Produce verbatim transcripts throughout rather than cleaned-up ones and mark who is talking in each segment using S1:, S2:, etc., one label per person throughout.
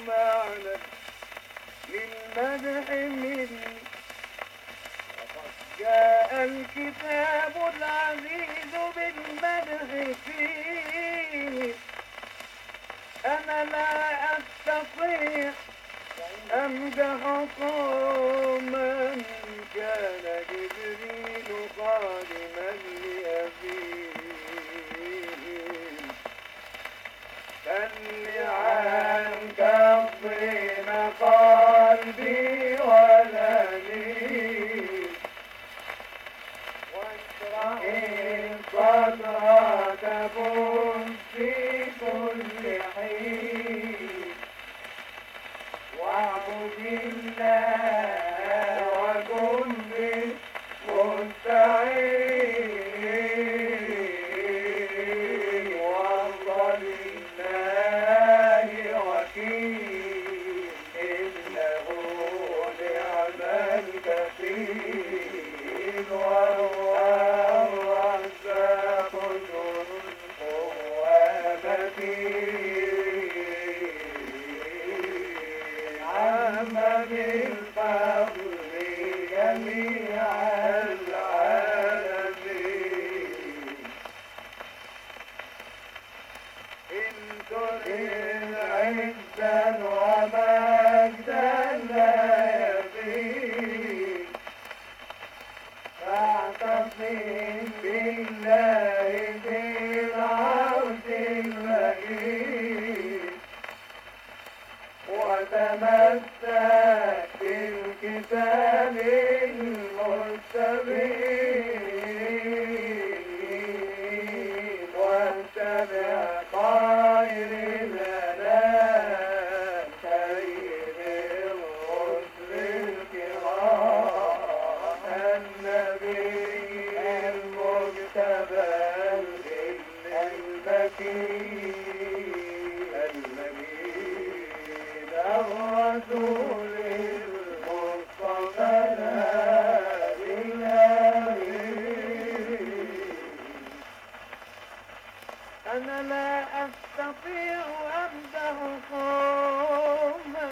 S1: معنى للمدح مني. وقد جاء الكتاب العزيز بالمدح فيه. أنا لا أستطيع أمدح قوما كان جبريل خادما لأبيه. بل عنك الطين قلبي ولدي، واشرح صدرك كن في كل حين. واعبد الله وكن بالمستعين. وافضل الله وكيل، انه نعم الكفيل. وهو الرزاق ذو القوة متين. عم بالفضل جميع العالمين. إن تريد عزا ومجدا لا يبين، فاعتصم بالله في العرش المجيد. وتمسك بالكتاب المستبين. واتبع خير الأنام خير الرسل الكرام. النبي المجتبى المكين المجيد. الرسول المصطفى الهادي الأمين. أنا لا أستطيع أمدح قوما.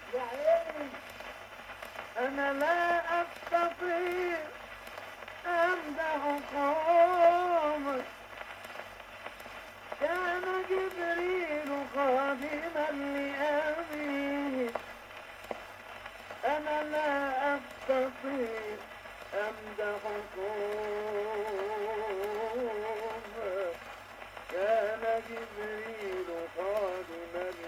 S1: أنا لا أستطيع أمدح قوما كان جبريل خادما لأبيه. أنا لا أستطيع أمدح قوما كان جبريل خادما